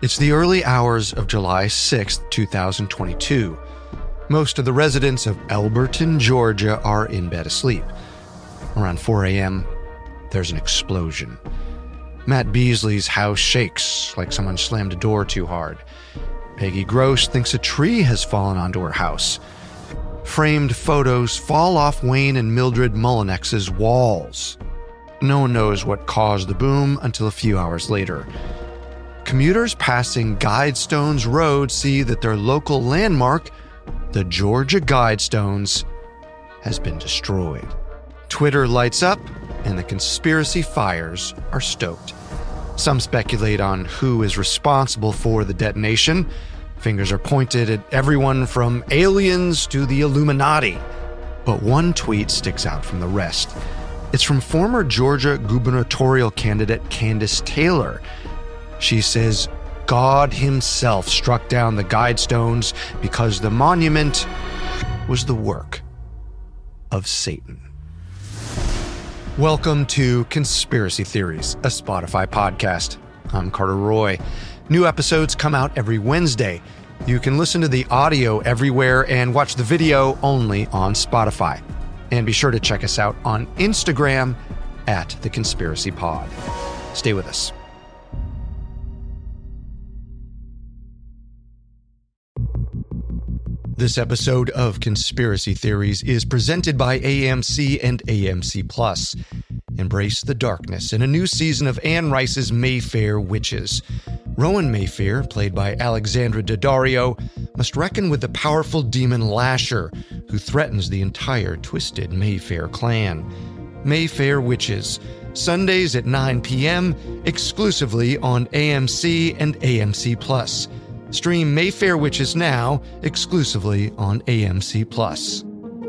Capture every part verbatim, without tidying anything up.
It's the early hours of July sixth, twenty twenty-two. Most of the residents of Elberton, Georgia are in bed asleep. Around four a.m., there's an explosion. Matt Beasley's house shakes like someone slammed a door too hard. Peggy Gross thinks a tree has fallen onto her house. Framed photos fall off Wayne and Mildred Mullinex's walls. No one knows what caused the boom until a few hours later. Commuters passing Guidestones Road see that their local landmark, the Georgia Guidestones, has been destroyed. Twitter lights up, and the conspiracy fires are stoked. Some speculate on who is responsible for the detonation. Fingers are pointed at everyone from aliens to the Illuminati. But one tweet sticks out from the rest. It's from former Georgia gubernatorial candidate Candace Taylor. She says God himself struck down the Guidestones because the monument was the work of Satan. Welcome to Conspiracy Theories, a Spotify podcast. I'm Carter Roy. New episodes come out every Wednesday. You can listen to the audio everywhere and watch the video only on Spotify. And be sure to check us out on Instagram at The Conspiracy Pod. Stay with us. This episode of Conspiracy Theories is presented by A M C and A M C Plus. Embrace the darkness in a new season of Anne Rice's Mayfair Witches. Rowan Mayfair, played by Alexandra Daddario, must reckon with the powerful demon Lasher, who threatens the entire twisted Mayfair clan. Mayfair Witches, Sundays at nine p.m., exclusively on A M C and A M C Plus. Stream Mayfair Witches now, exclusively on A M C Plus.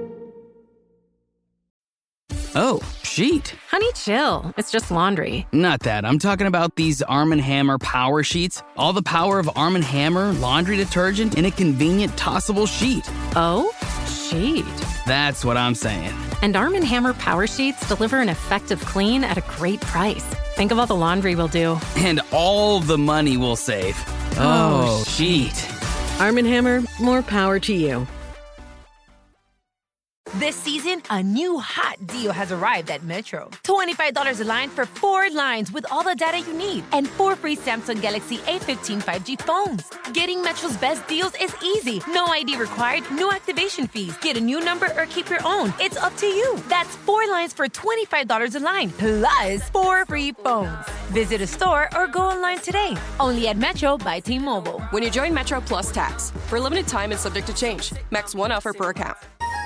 Oh, sheet. Honey, chill. It's just laundry. Not that. I'm talking about these Arm and Hammer Power Sheets. All the power of Arm and Hammer laundry detergent in a convenient tossable sheet. Oh, sheet. That's what I'm saying. And Arm and Hammer Power Sheets deliver an effective clean at a great price. Think of all the laundry we'll do. And all the money we'll save. Oh, oh sheet. Arm and Hammer, more power to you. This season, a new hot deal has arrived at Metro. twenty-five dollars a line for four lines with all the data you need and four free Samsung Galaxy A fifteen five G phones. Getting Metro's best deals is easy. No I D required, no activation fees. Get a new number or keep your own. It's up to you. That's four lines for twenty-five dollars a line, plus four free phones. Visit a store or go online today. Only at Metro by T-Mobile. When you join Metro Plus Tax. For a limited time and subject to change. Max one offer per account.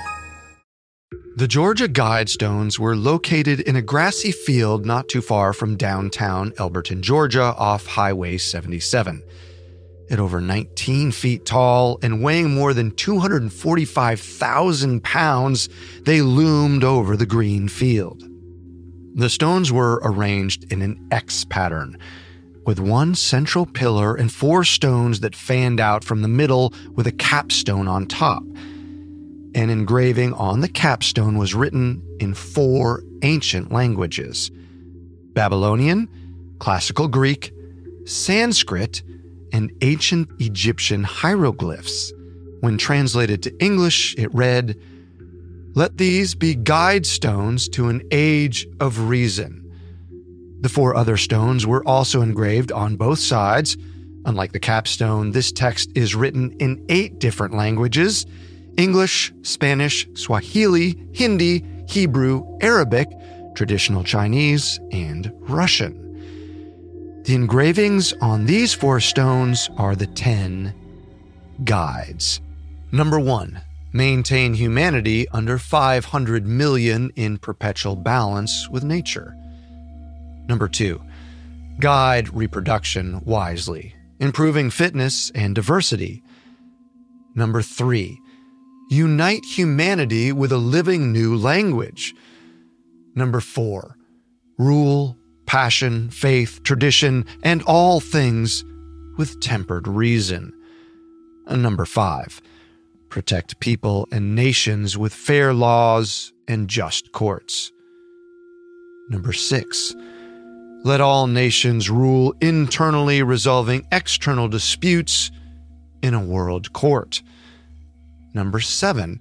The Georgia Guidestones were located in a grassy field not too far from downtown Elberton, Georgia, off Highway seventy-seven. At over nineteen feet tall and weighing more than two hundred forty-five thousand pounds, they loomed over the green field. The stones were arranged in an X pattern, with one central pillar and four stones that fanned out from the middle with a capstone on top. An engraving on the capstone was written in four ancient languages: Babylonian, Classical Greek, Sanskrit, and ancient Egyptian hieroglyphs. When translated to English, it read, "Let these be guide stones to an age of reason." The four other stones were also engraved on both sides. Unlike the capstone, this text is written in eight different languages: English, Spanish, Swahili, Hindi, Hebrew, Arabic, traditional Chinese, and Russian. The engravings on these four stones are the ten guides. Number one, maintain humanity under five hundred million in perpetual balance with nature. Number two, guide reproduction wisely, improving fitness and diversity. Number three, unite humanity with a living new language. Number four, rule, passion, faith, tradition, and all things with tempered reason. And number five, protect people and nations with fair laws and just courts. Number six, Let all nations rule internally, resolving external disputes in a world court. Number seven,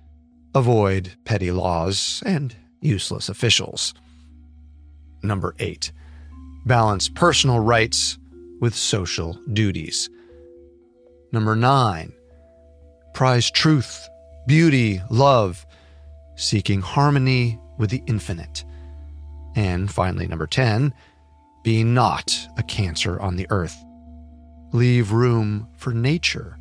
avoid petty laws and useless officials. Number eight, balance personal rights with social duties. Number nine, prize truth, beauty, love, seeking harmony with the infinite. And finally, number ten, be not a cancer on the earth. Leave room for nature.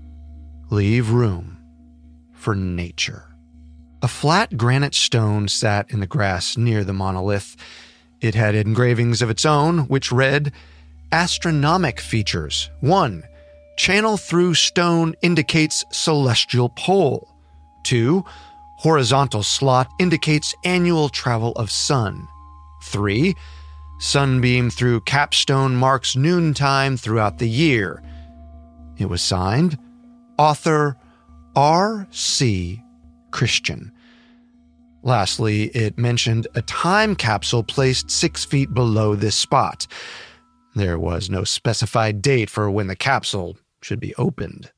Leave room for nature. A flat granite stone sat in the grass near the monolith. It had engravings of its own, which read, Astronomic features. one. Channel through stone indicates celestial pole. two. Horizontal slot indicates annual travel of sun. three. Sunbeam through capstone marks noontime throughout the year. It was signed, author R C Christian. Lastly, it mentioned a time capsule placed six feet below this spot. There was no specified date for when the capsule should be opened.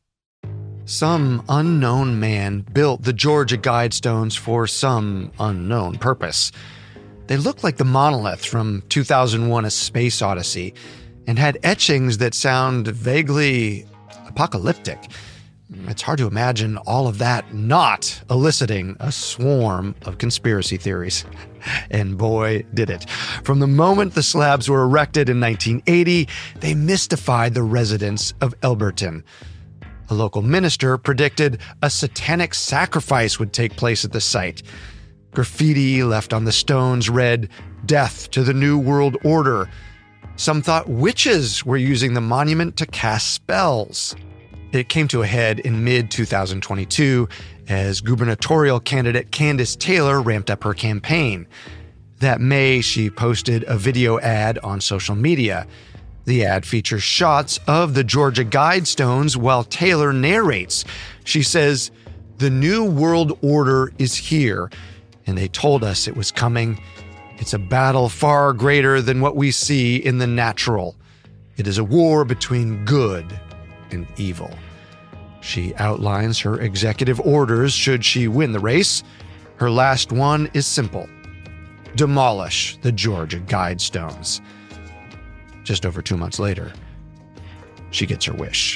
Some unknown man built the Georgia Guidestones for some unknown purpose. They looked like the monolith from two thousand one: A Space Odyssey and had etchings that sound vaguely apocalyptic. It's hard to imagine all of that not eliciting a swarm of conspiracy theories. And boy, did it. From the moment the slabs were erected in nineteen eighty, they mystified the residents of Elberton. A local minister predicted a satanic sacrifice would take place at the site. Graffiti left on the stones read, Death to the New World Order. Some thought witches were using the monument to cast spells. It came to a head in mid twenty twenty-two as gubernatorial candidate Candace Taylor ramped up her campaign. That May, she posted a video ad on social media. The ad features shots of the Georgia Guidestones while Taylor narrates. She says, The New World Order is here, and they told us it was coming. It's a battle far greater than what we see in the natural. It is a war between good and evil. She outlines her executive orders should she win the race. Her last one is simple. Demolish the Georgia Guidestones. Just over two months later, she gets her wish.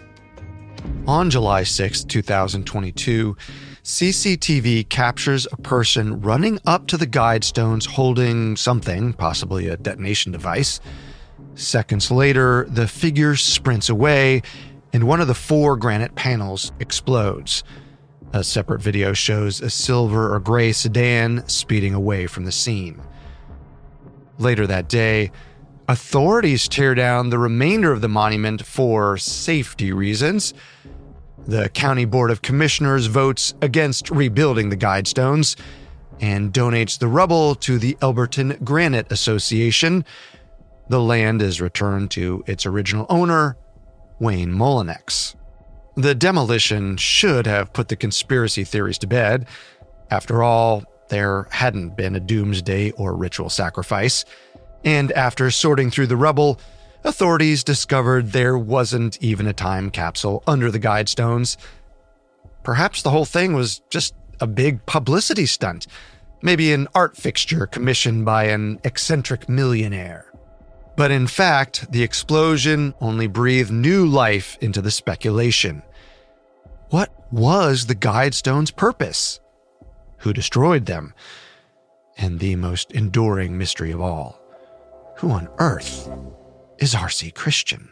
On July sixth, twenty twenty-two, C C T V captures a person running up to the Guidestones holding something, possibly a detonation device. Seconds later, the figure sprints away, and one of the four granite panels explodes. A separate video shows a silver or gray sedan speeding away from the scene. Later that day, authorities tear down the remainder of the monument for safety reasons. The County Board of Commissioners votes against rebuilding the Guidestones and donates the rubble to the Elberton Granite Association. The land is returned to its original owner, Wayne Mullinex. The demolition should have put the conspiracy theories to bed. After all, there hadn't been a doomsday or ritual sacrifice. And after sorting through the rubble, authorities discovered there wasn't even a time capsule under the Guidestones. Perhaps the whole thing was just a big publicity stunt, maybe an art fixture commissioned by an eccentric millionaire. But in fact, the explosion only breathed new life into the speculation. What was the Guidestones' purpose? Who destroyed them? And the most enduring mystery of all, who on earth is R C Christian?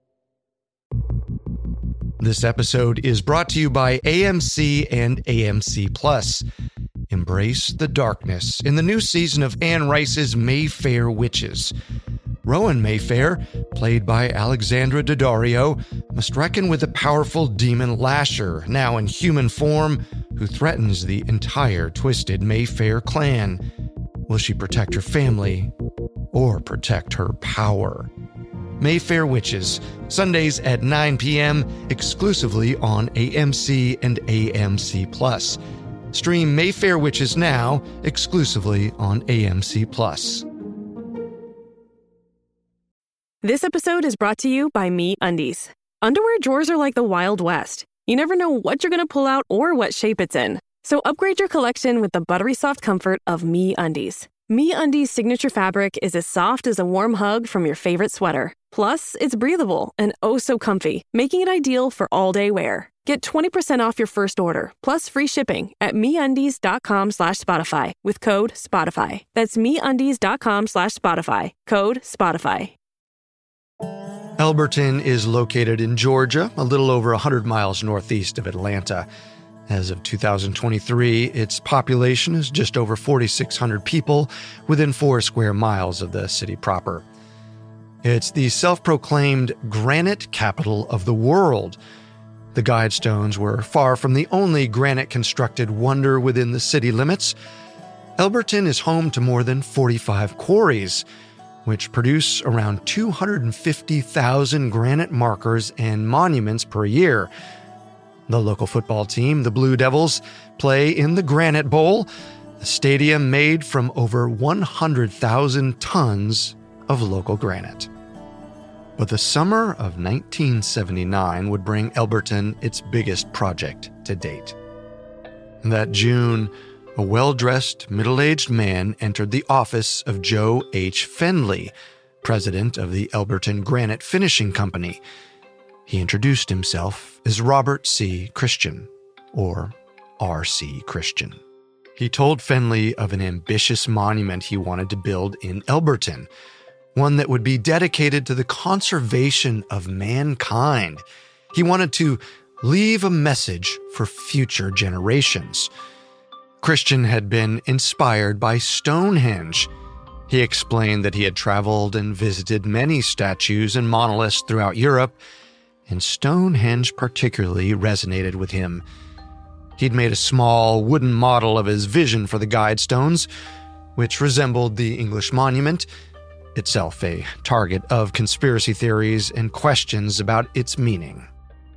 This episode is brought to you by A M C and A M C Plus. Embrace the darkness in the new season of Anne Rice's Mayfair Witches. Rowan Mayfair, played by Alexandra Daddario, must reckon with the powerful demon Lasher, now in human form, who threatens the entire twisted Mayfair clan. Will she protect her family or protect her power? Mayfair Witches, Sundays at nine p.m., exclusively on A M C and A M C Plus. Stream Mayfair Witches now, exclusively on A M C Plus. This episode is brought to you by MeUndies. Underwear drawers are like the Wild West. You never know what you're going to pull out or what shape it's in. So upgrade your collection with the buttery soft comfort of MeUndies. MeUndies' signature fabric is as soft as a warm hug from your favorite sweater. Plus, it's breathable and oh so comfy, making it ideal for all-day wear. Get twenty percent off your first order, plus free shipping at MeUndies.com slash Spotify with code Spotify. That's MeUndies.com slash Spotify, code Spotify. Elberton is located in Georgia, a little over one hundred miles northeast of Atlanta. As of two thousand twenty-three, its population is just over forty-six hundred people within four square miles of the city proper. It's the self-proclaimed granite capital of the world. The Guidestones were far from the only granite-constructed wonder within the city limits. Elberton is home to more than forty-five quarries, which produce around two hundred fifty thousand granite markers and monuments per year. The local football team, the Blue Devils, play in the Granite Bowl, a stadium made from over one hundred thousand tons of local granite. But the summer of nineteen seventy-nine would bring Elberton its biggest project to date. That June, a well-dressed, middle-aged man entered the office of Joe H. Fendley, president of the Elberton Granite Finishing Company. He introduced himself as Robert C. Christian, or R C. Christian. He told Fendley of an ambitious monument he wanted to build in Elberton, one that would be dedicated to the conservation of mankind. He wanted to leave a message for future generations. Christian had been inspired by Stonehenge. He explained that he had traveled and visited many statues and monoliths throughout Europe, and Stonehenge particularly resonated with him. He'd made a small wooden model of his vision for the Guidestones, which resembled the English monument, itself a target of conspiracy theories and questions about its meaning.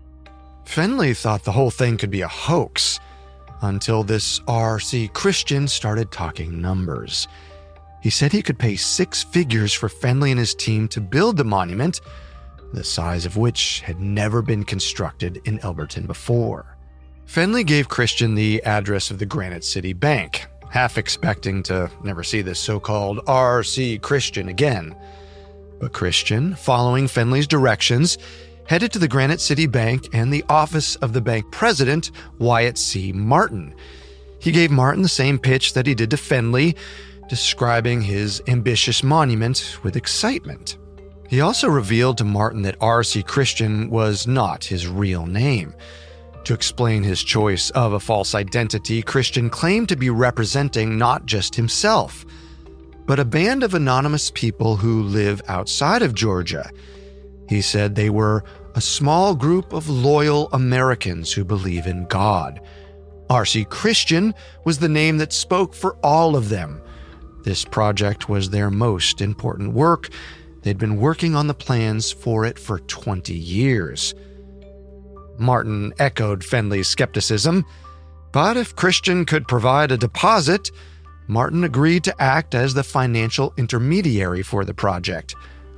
Fendley thought the whole thing could be a hoax, until this R C. Christian started talking numbers. He said he could pay six figures for Fendley and his team to build the monument, the size of which had never been constructed in Elberton before. Fendley gave Christian the address of the Granite City Bank, half expecting to never see this so-called R C. Christian again. But Christian, following Fendley's directions, headed to the Granite City Bank and the office of the bank president, Wyatt C. Martin. He gave Martin the same pitch that he did to Fendley, describing his ambitious monument with excitement. He also revealed to Martin that R C. Christian was not his real name. To explain his choice of a false identity, Christian claimed to be representing not just himself, but a band of anonymous people who live outside of Georgia. He said they were a small group of loyal Americans who believe in God. R C. Christian was the name that spoke for all of them. This project was their most important work. They'd been working on the plans for it for twenty years. Martin echoed Fendley's skepticism, but if Christian could provide a deposit, Martin agreed to act as the financial intermediary for the project.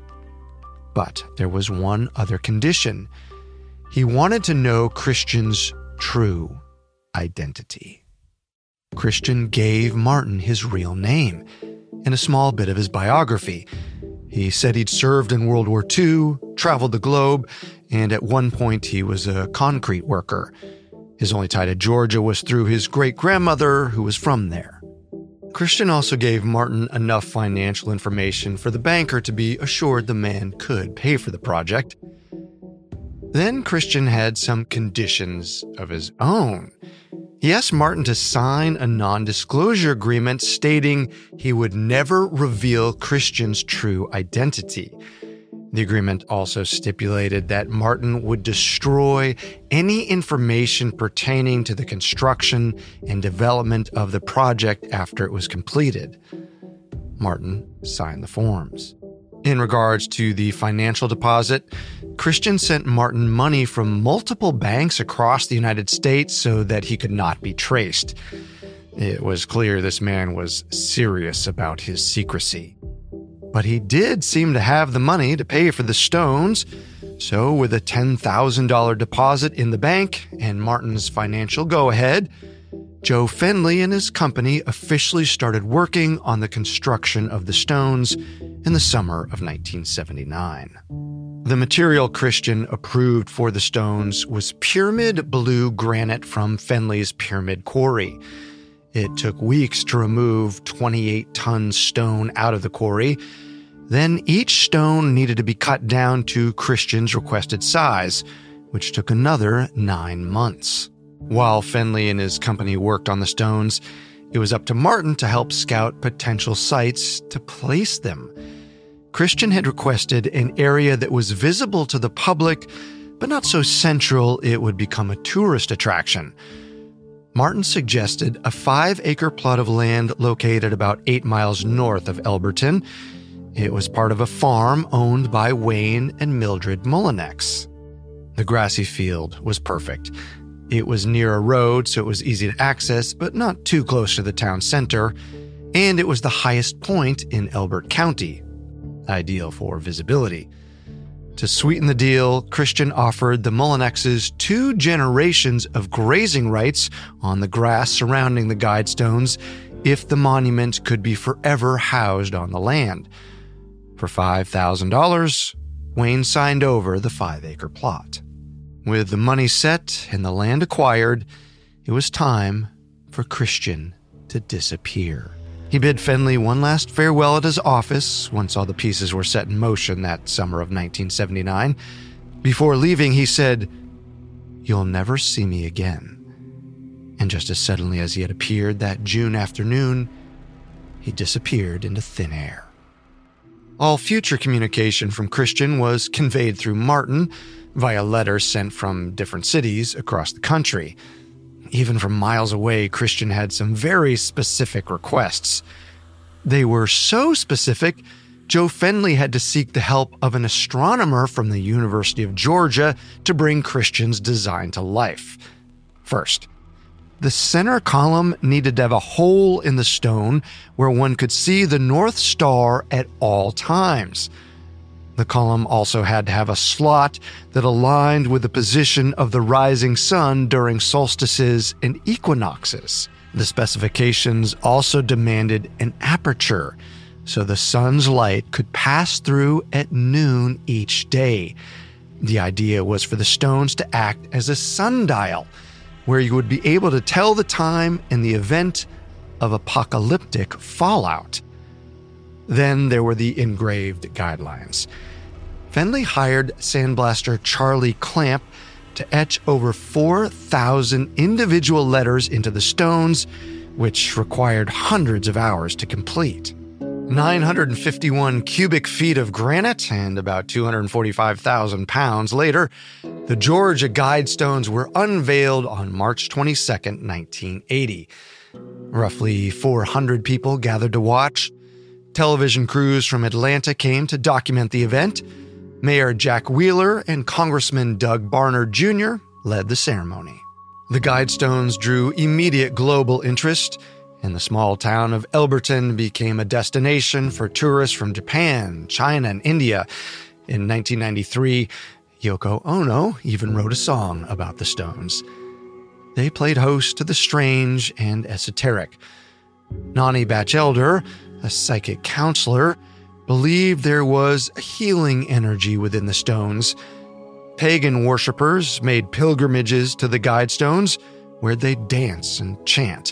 But there was one other condition. He wanted to know Christian's true identity. Christian gave Martin his real name and a small bit of his biography. He said he'd served in World War Two, traveled the globe, and at one point he was a concrete worker. His only tie to Georgia was through his great-grandmother, who was from there. Christian also gave Martin enough financial information for the banker to be assured the man could pay for the project. Then Christian had some conditions of his own. He asked Martin to sign a non-disclosure agreement stating he would never reveal Christian's true identity. The agreement also stipulated that Martin would destroy any information pertaining to the construction and development of the project after it was completed. Martin signed the forms. In regards to the financial deposit, Christian sent Martin money from multiple banks across the United States so that he could not be traced. It was clear this man was serious about his secrecy. But he did seem to have the money to pay for the stones, so with a ten thousand dollars deposit in the bank and Martin's financial go-ahead, Joe Fendley and his company officially started working on the construction of the stones in the summer of nineteen seventy-nine. The material Christian approved for the stones was pyramid blue granite from Fendley's Pyramid Quarry. It took weeks to remove twenty-eight ton stone out of the quarry. Then each stone needed to be cut down to Christian's requested size, which took another nine months. While Fendley and his company worked on the stones, it was up to Martin to help scout potential sites to place them. Christian had requested an area that was visible to the public, but not so central it would become a tourist attraction. Martin suggested a five-acre plot of land located about eight miles north of Elberton. It was part of a farm owned by Wayne and Mildred Mullinex. The grassy field was perfect. It was near a road, so it was easy to access, but not too close to the town center, and it was the highest point in Elbert County, ideal for visibility. To sweeten the deal, Christian offered the Mullinexes two generations of grazing rights on the grass surrounding the guidestones if the monument could be forever housed on the land. For five thousand dollars, Wayne signed over the five-acre plot. With the money set and the land acquired, it was time for Christian to disappear. He bid Fendley one last farewell at his office once all the pieces were set in motion that summer of nineteen seventy-nine. Before leaving, he said, "You'll never see me again." And just as suddenly as he had appeared that June afternoon, he disappeared into thin air. All future communication from Christian was conveyed through Martin via letters sent from different cities across the country. Even from miles away, Christian had some very specific requests. They were so specific, Joe Fendley had to seek the help of an astronomer from the University of Georgia to bring Christian's design to life. First, the center column needed to have a hole in the stone where one could see the North Star at all times. The column also had to have a slot that aligned with the position of the rising sun during solstices and equinoxes. The specifications also demanded an aperture, so the sun's light could pass through at noon each day. The idea was for the stones to act as a sundial, where you would be able to tell the time in the event of apocalyptic fallout. Then there were the engraved guidelines. Fendley hired sandblaster Charlie Clamp to etch over four thousand individual letters into the stones, which required hundreds of hours to complete. nine hundred fifty-one cubic feet of granite and about two hundred forty-five thousand pounds later, the Georgia Guidestones were unveiled on March twenty-second, nineteen eighty. Roughly four hundred people gathered to watch. Television crews from Atlanta came to document the event. Mayor Jack Wheeler and Congressman Doug Barnard Junior led the ceremony. The Guidestones drew immediate global interest, and the small town of Elberton became a destination for tourists from Japan, China, and India. In nineteen ninety-three, Yoko Ono even wrote a song about the stones. They played host to the strange and esoteric. Nani Batchelder, a psychic counselor, believed there was a healing energy within the stones. Pagan worshippers made pilgrimages to the Guidestones, where they'd dance and chant.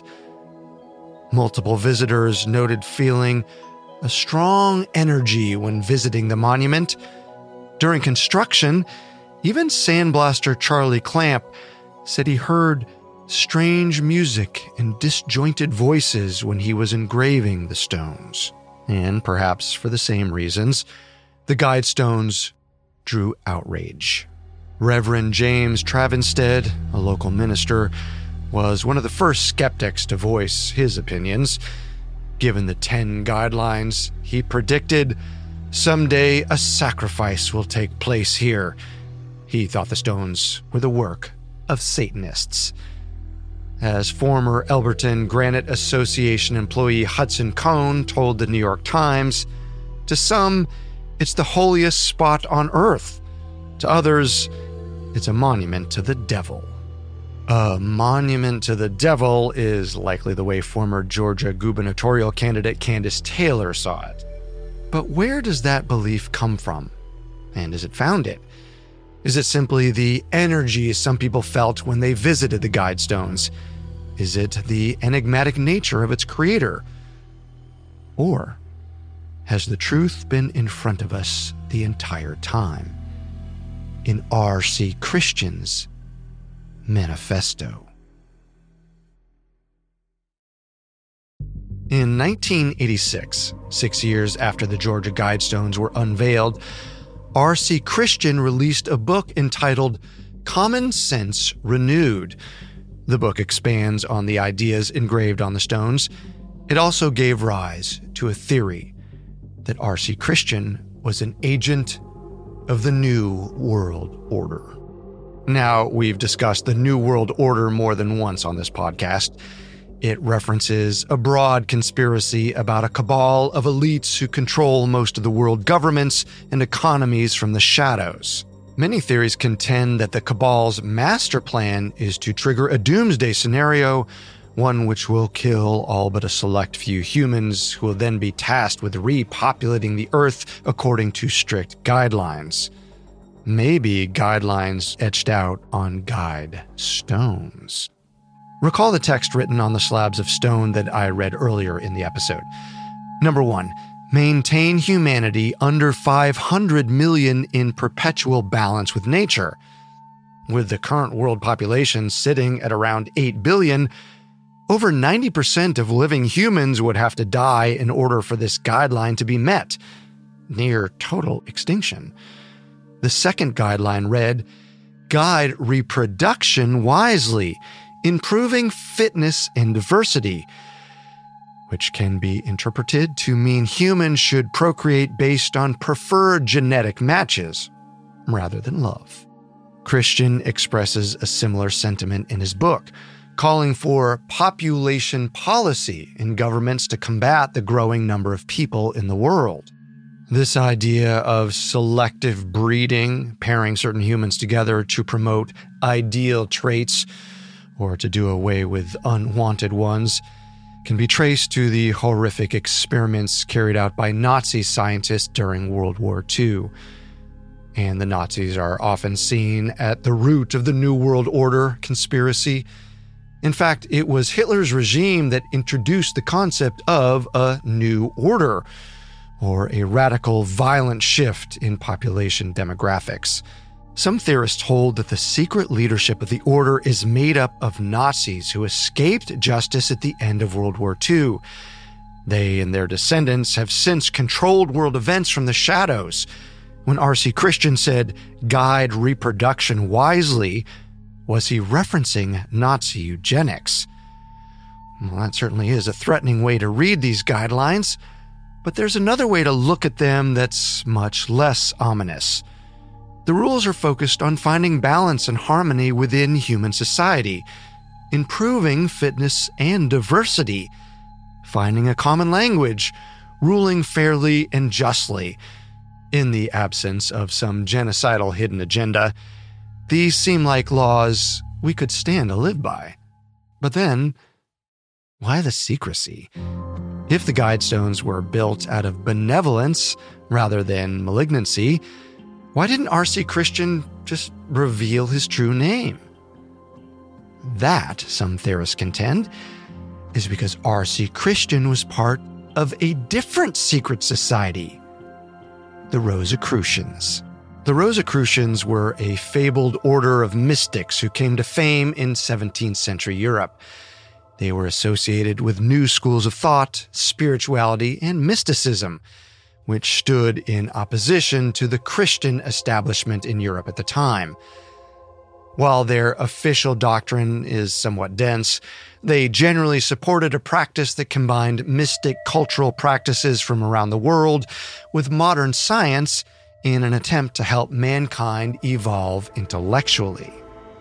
Multiple visitors noted feeling a strong energy when visiting the monument. During construction, even sandblaster Charlie Clamp said he heard strange music and disjointed voices when he was engraving the stones. And perhaps for the same reasons, the Guidestones drew outrage. Reverend James Travenstead, a local minister, was one of the first skeptics to voice his opinions. Given the ten guidelines, he predicted, "Someday a sacrifice will take place here." He thought the stones were the work of Satanists. As former Elberton Granite Association employee Hudson Cohn told the New York Times, To some, it's the holiest spot on earth. To others, it's a monument to the devil. A monument to the devil is likely the way former Georgia gubernatorial candidate Candace Taylor saw it. But where does that belief come from? And is it founded? Is it simply the energy some people felt when they visited the Guidestones? Is it the enigmatic nature of its creator? Or has the truth been in front of us the entire time? In R C Christian's manifesto. In nineteen eighty-six, six years after the Georgia Guidestones were unveiled, R C Christian released a book entitled Common Sense Renewed. The book expands on the ideas engraved on the stones. It also gave rise to a theory that R C Christian was an agent of the New World Order. Now, we've discussed the New World Order more than once on this podcast. It references a broad conspiracy about a cabal of elites who control most of the world governments and economies from the shadows. Many theories contend that the cabal's master plan is to trigger a doomsday scenario, one which will kill all but a select few humans who will then be tasked with repopulating the Earth according to strict guidelines. Maybe guidelines etched out on guide stones. Recall the text written on the slabs of stone that I read earlier in the episode. Number one, maintain humanity under five hundred million in perpetual balance with nature. With the current world population sitting at around eight billion, over ninety percent of living humans would have to die in order for this guideline to be met, near total extinction. The second guideline read, guide reproduction wisely, improving fitness and diversity, which can be interpreted to mean humans should procreate based on preferred genetic matches, rather than love. Christian expresses a similar sentiment in his book, calling for population policy in governments to combat the growing number of people in the world. This idea of selective breeding, pairing certain humans together to promote ideal traits or to do away with unwanted ones, can be traced to the horrific experiments carried out by Nazi scientists during World War Two. And the Nazis are often seen at the root of the New World Order conspiracy. In fact, it was Hitler's regime that introduced the concept of a new order, or a radical, violent shift in population demographics. Some theorists hold that the secret leadership of the order is made up of Nazis who escaped justice at the end of World War Two. They and their descendants have since controlled world events from the shadows. When R C Christian said, guide reproduction wisely, was he referencing Nazi eugenics? Well, that certainly is a threatening way to read these guidelines, but there's another way to look at them that's much less ominous. The rules are focused on finding balance and harmony within human society, improving fitness and diversity, finding a common language, ruling fairly and justly. In the absence of some genocidal hidden agenda, these seem like laws we could stand to live by. But then, why the secrecy? If the Guidestones were built out of benevolence rather than malignancy, why didn't R C Christian just reveal his true name? That, some theorists contend, is because R C Christian was part of a different secret society, the Rosicrucians. The Rosicrucians were a fabled order of mystics who came to fame in seventeenth century Europe. They were associated with new schools of thought, spirituality, and mysticism, which stood in opposition to the Christian establishment in Europe at the time. While their official doctrine is somewhat dense, they generally supported a practice that combined mystic cultural practices from around the world with modern science in an attempt to help mankind evolve intellectually.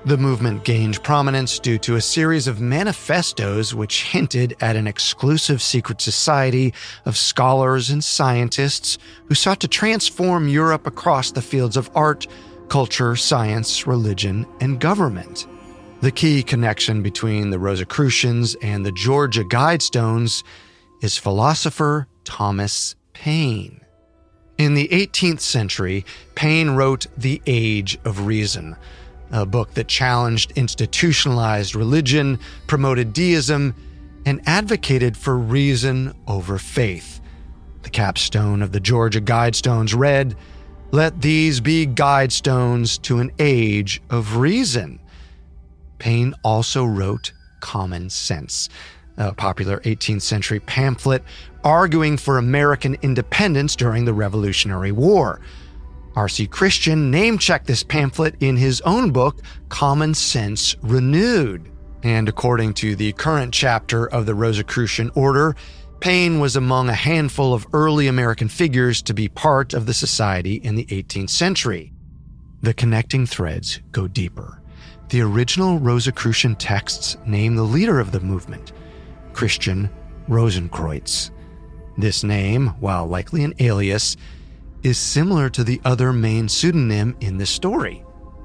The movement gained prominence due to a series of manifestos which hinted at an exclusive secret society of scholars and scientists who sought to transform Europe across the fields of art, culture, science, religion, and government. The key connection between the Rosicrucians and the Georgia Guidestones is philosopher Thomas Paine. In the eighteenth century, Paine wrote The Age of Reason, a book that challenged institutionalized religion, promoted deism, and advocated for reason over faith. The capstone of the Georgia Guidestones read, "Let these be guidestones to an age of reason." Paine also wrote Common Sense, a popular eighteenth century pamphlet arguing for American independence during the Revolutionary War. R C Christian name-checked this pamphlet in his own book, Common Sense Renewed. And according to the current chapter of the Rosicrucian Order, Paine was among a handful of early American figures to be part of the society in the eighteenth century. The connecting threads go deeper. The original Rosicrucian texts name the leader of the movement, Christian Rosenkreutz. This name, while likely an alias, is similar to the other main pseudonym in the story,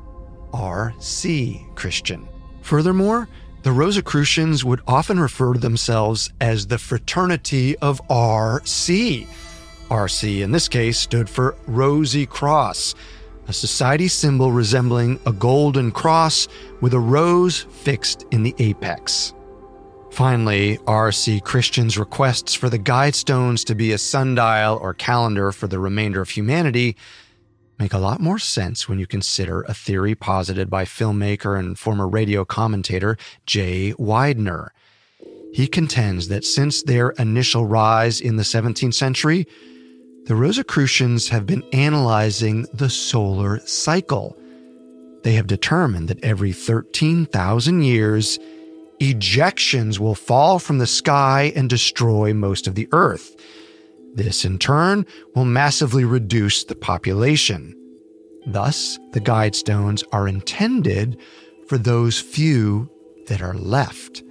R C Christian. Furthermore, the Rosicrucians would often refer to themselves as the Fraternity of R C. R C in this case stood for Rosy Cross, a society symbol resembling a golden cross with a rose fixed in the apex. Finally, R C Christian's requests for the Guidestones to be a sundial or calendar for the remainder of humanity make a lot more sense when you consider a theory posited by filmmaker and former radio commentator Jay Weidner. He contends that since their initial rise in the seventeenth century, the Rosicrucians have been analyzing the solar cycle. They have determined that every thirteen thousand years, ejections will fall from the sky and destroy most of the Earth. This, in turn, will massively reduce the population. Thus, the Guidestones are intended for those few that are left.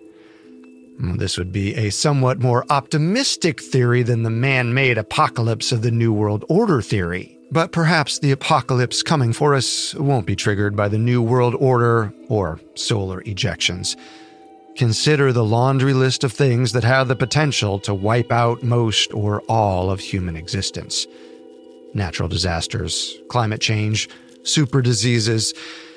This would be a somewhat more optimistic theory than the man-made apocalypse of the New World Order theory. But perhaps the apocalypse coming for us won't be triggered by the New World Order or solar ejections. Consider the laundry list of things that have the potential to wipe out most or all of human existence. Natural disasters, climate change, super diseases.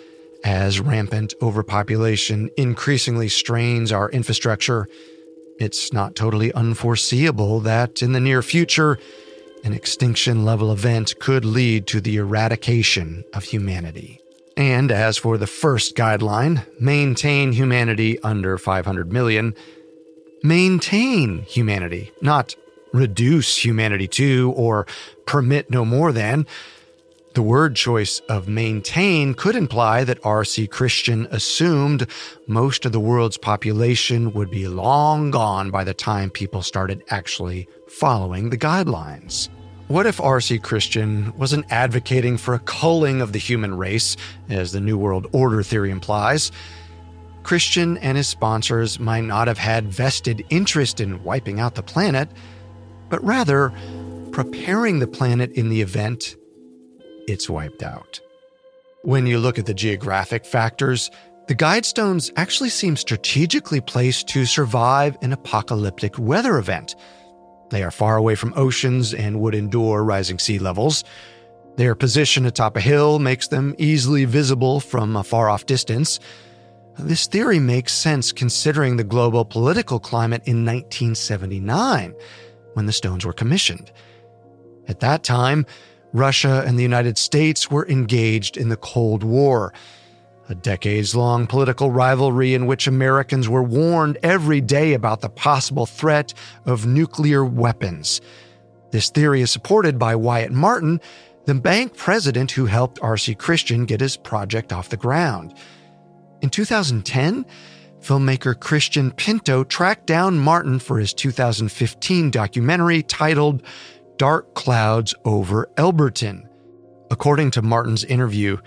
As rampant overpopulation increasingly strains our infrastructure, it's not totally unforeseeable that in the near future, an extinction-level event could lead to the eradication of humanity. And as for the first guideline, maintain humanity under five hundred million, maintain humanity, not reduce humanity to or permit no more than. The word choice of maintain could imply that R C Christian assumed most of the world's population would be long gone by the time people started actually following the guidelines. What if R C Christian wasn't advocating for a culling of the human race, as the New World Order theory implies? Christian and his sponsors might not have had vested interest in wiping out the planet, but rather preparing the planet in the event it's wiped out. When you look at the geographic factors, the Guidestones actually seem strategically placed to survive an apocalyptic weather event. They are far away from oceans and would endure rising sea levels. Their position atop a hill makes them easily visible from a far-off distance. This theory makes sense considering the global political climate in nineteen seventy-nine, when the stones were commissioned. At that time, Russia and the United States were engaged in the Cold War, a decades-long political rivalry in which Americans were warned every day about the possible threat of nuclear weapons. This theory is supported by Wyatt Martin, the bank president who helped R C Christian get his project off the ground. In two thousand ten, filmmaker Christian Pinto tracked down Martin for his two thousand fifteen documentary titled Dark Clouds Over Elberton. According to Martin's interview,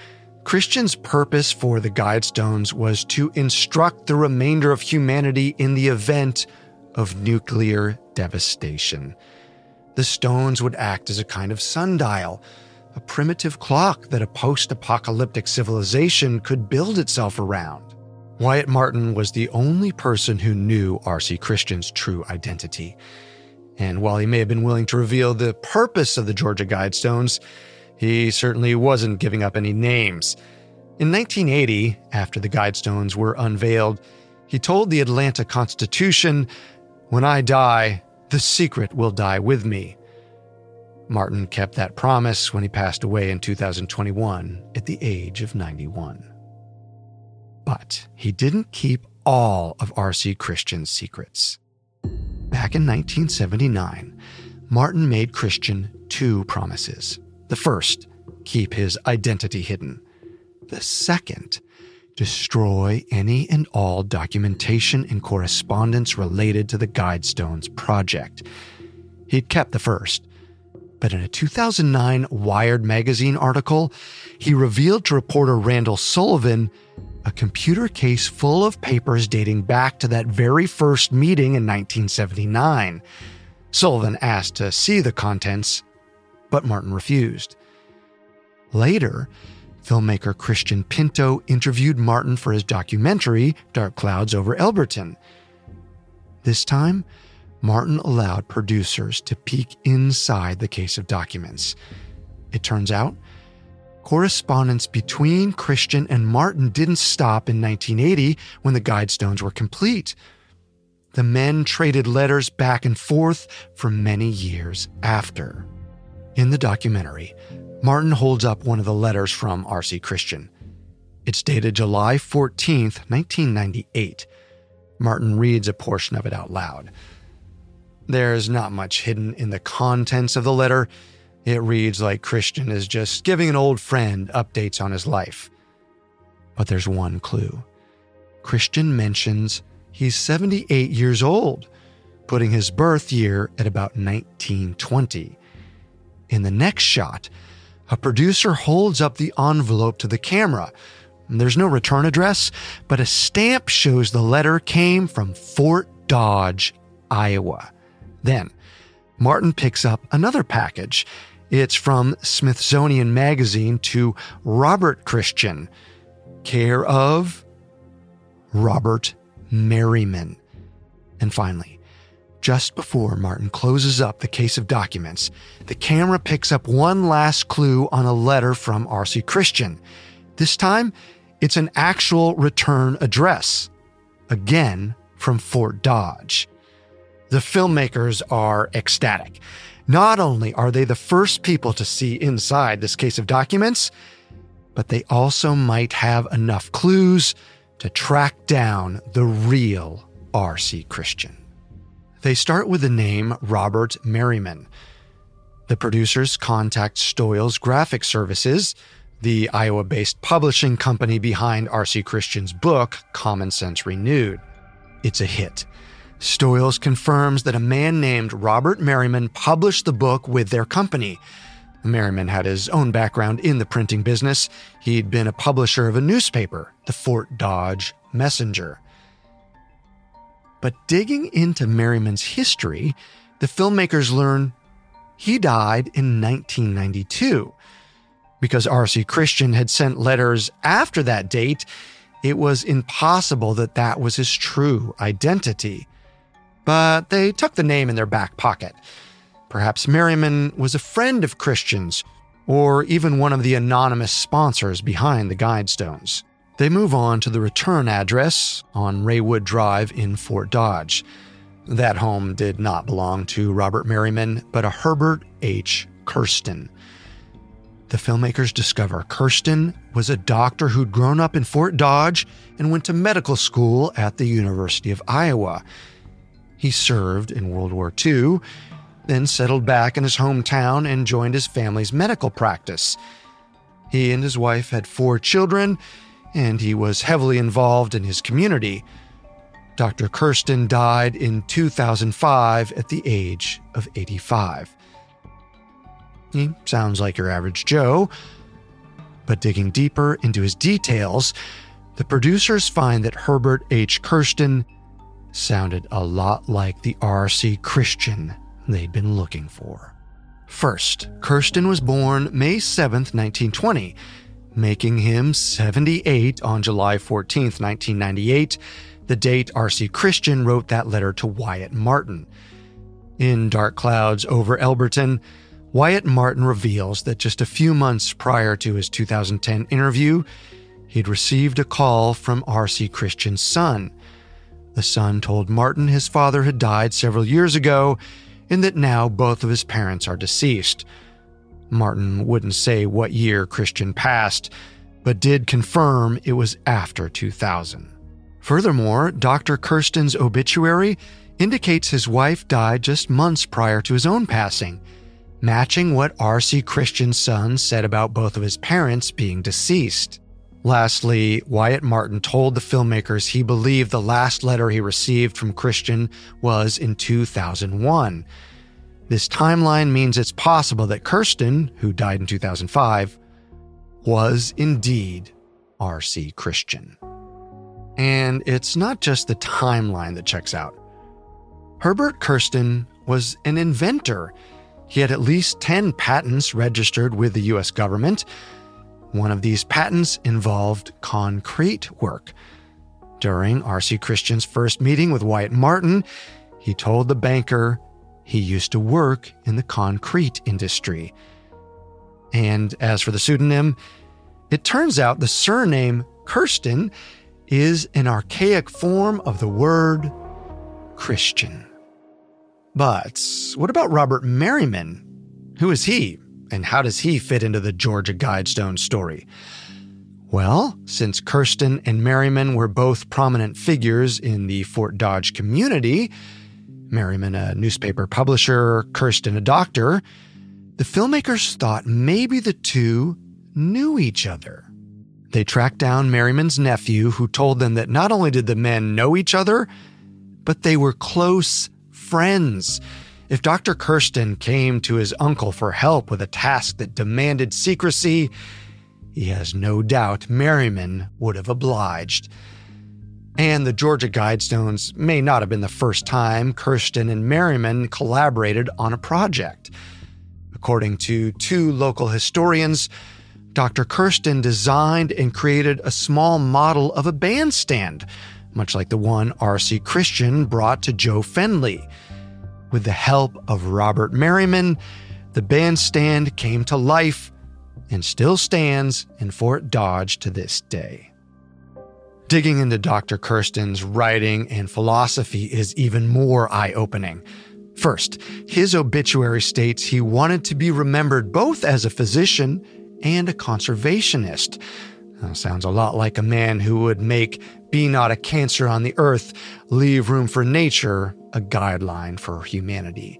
Christian's purpose for the Guidestones was to instruct the remainder of humanity in the event of nuclear devastation. The stones would act as a kind of sundial, a primitive clock that a post-apocalyptic civilization could build itself around. Wyatt Martin was the only person who knew R C Christian's true identity. And while he may have been willing to reveal the purpose of the Georgia Guidestones, he certainly wasn't giving up any names. In nineteen eighty, after the Guidestones were unveiled, he told the Atlanta Constitution, "When I die, the secret will die with me." Martin kept that promise when he passed away in two thousand twenty-one at the age of ninety-one. But he didn't keep all of R C Christian's secrets. Back in nineteen seventy-nine, Martin made Christian two promises. The first, keep his identity hidden. The second, destroy any and all documentation and correspondence related to the Guidestones project. He'd kept the first, but in a two thousand nine Wired magazine article, he revealed to reporter Randall Sullivan a computer case full of papers dating back to that very first meeting in nineteen seventy-nine. Sullivan asked to see the contents, but Martin refused. Later, filmmaker Christian Pinto interviewed Martin for his documentary, Dark Clouds Over Elberton. This time, Martin allowed producers to peek inside the case of documents. It turns out, correspondence between Christian and Martin didn't stop in nineteen eighty when the Guidestones were complete. The men traded letters back and forth for many years after. In the documentary, Martin holds up one of the letters from R C Christian. It's dated July fourteenth, nineteen ninety-eight. Martin reads a portion of it out loud. There's not much hidden in the contents of the letter. It reads like Christian is just giving an old friend updates on his life. But there's one clue. Christian mentions he's seventy-eight years old, putting his birth year at about nineteen twenty. In the next shot, a producer holds up the envelope to the camera. There's no return address, but a stamp shows the letter came from Fort Dodge, Iowa. Then, Martin picks up another package. It's from Smithsonian Magazine to Robert Christian, care of Robert Merriman. And finally, just before Martin closes up the case of documents, the camera picks up one last clue on a letter from R C Christian. This time, it's an actual return address, again from Fort Dodge. The filmmakers are ecstatic. Not only are they the first people to see inside this case of documents, but they also might have enough clues to track down the real R C Christian. They start with the name Robert Merriman. The producers contact Stoyles Graphic Services, the Iowa-based publishing company behind R C Christian's book, Common Sense Renewed. It's a hit. Stoyles confirms that a man named Robert Merriman published the book with their company. Merriman had his own background in the printing business. He'd been a publisher of a newspaper, the Fort Dodge Messenger. But digging into Merriman's history, the filmmakers learn he died in nineteen ninety-two. Because R C Christian had sent letters after that date, it was impossible that that was his true identity. But they took the name in their back pocket. Perhaps Merriman was a friend of Christian's, or even one of the anonymous sponsors behind the Guidestones. They move on to the return address on Raywood Drive in Fort Dodge. That home did not belong to Robert Merriman, but a Herbert H. Kirsten. The filmmakers discover Kirsten was a doctor who'd grown up in Fort Dodge and went to medical school at the University of Iowa. He served in World War Two, then settled back in his hometown and joined his family's medical practice. He and his wife had four children, and he was heavily involved in his community. Doctor Kirsten died in two thousand five at the age of eighty-five. He sounds like your average Joe, But digging deeper into his details, the producers find that Herbert H. Kirsten sounded a lot like the R C Christian they'd been looking for. First, Kirsten was born May seventh, nineteen twenty, making him seventy-eight on July fourteenth, nineteen ninety-eight, the date R C Christian wrote that letter to Wyatt Martin. In Dark Clouds Over Elberton, Wyatt Martin reveals that just a few months prior to his two thousand ten interview, he'd received a call from R C Christian's son. The son told Martin his father had died several years ago and that now both of his parents are deceased. Martin wouldn't say what year Christian passed, but did confirm it was after two thousand. Furthermore, Doctor Kirsten's obituary indicates his wife died just months prior to his own passing, matching what R C Christian's son said about both of his parents being deceased. Lastly, Wyatt Martin told the filmmakers he believed the last letter he received from Christian was in two thousand one. This timeline means it's possible that Kirsten, who died in two thousand five, was indeed R C Christian. And it's not just the timeline that checks out. Herbert Kirsten was an inventor. He had at least ten patents registered with the U S government. One of these patents involved concrete work. During R C Christian's first meeting with Wyatt Martin, he told the banker he used to work in the concrete industry. And as for the pseudonym, it turns out the surname Kirsten is an archaic form of the word Christian. But what about Robert Merriman? Who is he, and how does he fit into the Georgia Guidestone story? Well, since Kirsten and Merriman were both prominent figures in the Fort Dodge community, Merriman a newspaper publisher, Kirsten a doctor, the filmmakers thought maybe the two knew each other. They tracked down Merriman's nephew, who told them that not only did the men know each other, but they were close friends. If Doctor Kirsten came to his uncle for help with a task that demanded secrecy, he has no doubt Merriman would have obliged. And the Georgia Guidestones may not have been the first time Kirsten and Merriman collaborated on a project. According to two local historians, Doctor Kirsten designed and created a small model of a bandstand, much like the one R C Christian brought to Joe Fendley. With the help of Robert Merriman, the bandstand came to life and still stands in Fort Dodge to this day. Digging into Doctor Kirsten's writing and philosophy is even more eye-opening. First, his obituary states he wanted to be remembered both as a physician and a conservationist. That sounds a lot like a man who would make "Be not a cancer on the earth, leave room for nature" a guideline for humanity.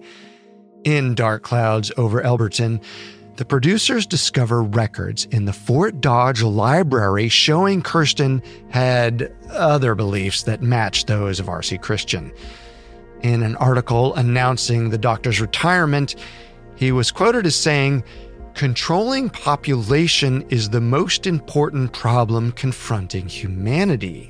In Dark Clouds Over Elberton, the producers discover records in the Fort Dodge library showing Kirsten had other beliefs that matched those of R C Christian. In an article announcing the doctor's retirement, he was quoted as saying, "Controlling population is the most important problem confronting humanity."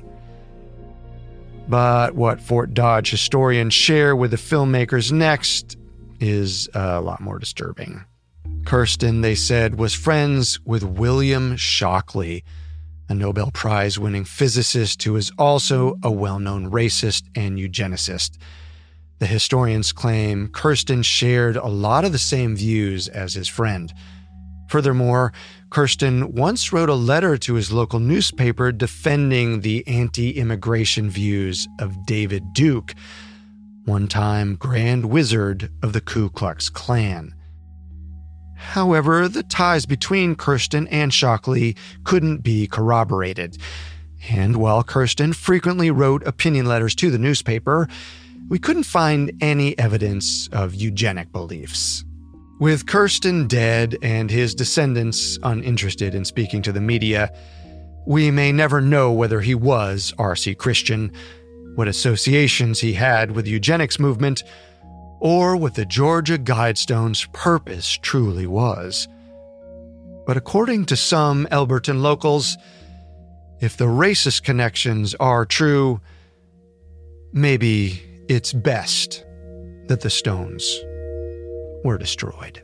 But what Fort Dodge historians share with the filmmakers next is a lot more disturbing. Kirsten, they said, was friends with William Shockley, a Nobel Prize-winning physicist who is also a well-known racist and eugenicist. The historians claim Kirsten shared a lot of the same views as his friend. Furthermore, Kirsten once wrote a letter to his local newspaper defending the anti-immigration views of David Duke, one-time Grand Wizard of the Ku Klux Klan. However, the ties between Kirsten and Shockley couldn't be corroborated. And while Kirsten frequently wrote opinion letters to the newspaper, we couldn't find any evidence of eugenic beliefs. With Kirsten dead and his descendants uninterested in speaking to the media, we may never know whether he was R C Christian, what associations he had with the eugenics movement, or what the Georgia Guidestone's purpose truly was. But according to some Elberton locals, if the racist connections are true, maybe it's best that the stones were destroyed.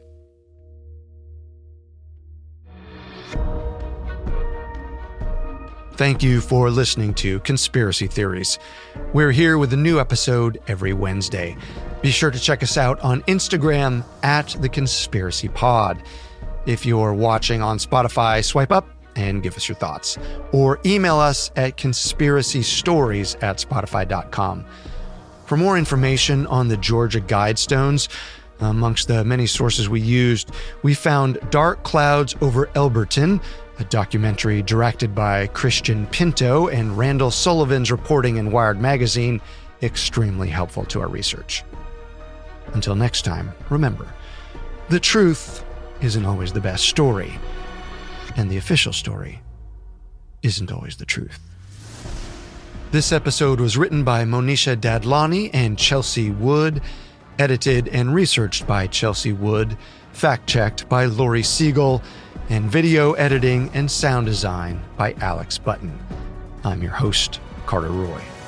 Thank you for listening to Conspiracy Theories. We're here with a new episode every Wednesday. Be sure to check us out on Instagram at The Conspiracy Pod. If you're watching on Spotify, swipe up and give us your thoughts. Or email us at conspiracystories at spotify dot com. For more information on the Georgia Guidestones, amongst the many sources we used, we found Dark Clouds Over Elberton, a documentary directed by Christian Pinto and Randall Sullivan's reporting in Wired Magazine, extremely helpful to our research. Until next time, remember, the truth isn't always the best story, and the official story isn't always the truth. This episode was written by Monisha Dadlani and Chelsea Wood, edited and researched by Chelsea Wood, fact-checked by Lori Siegel, and video editing and sound design by Alex Button. I'm your host, Carter Roy.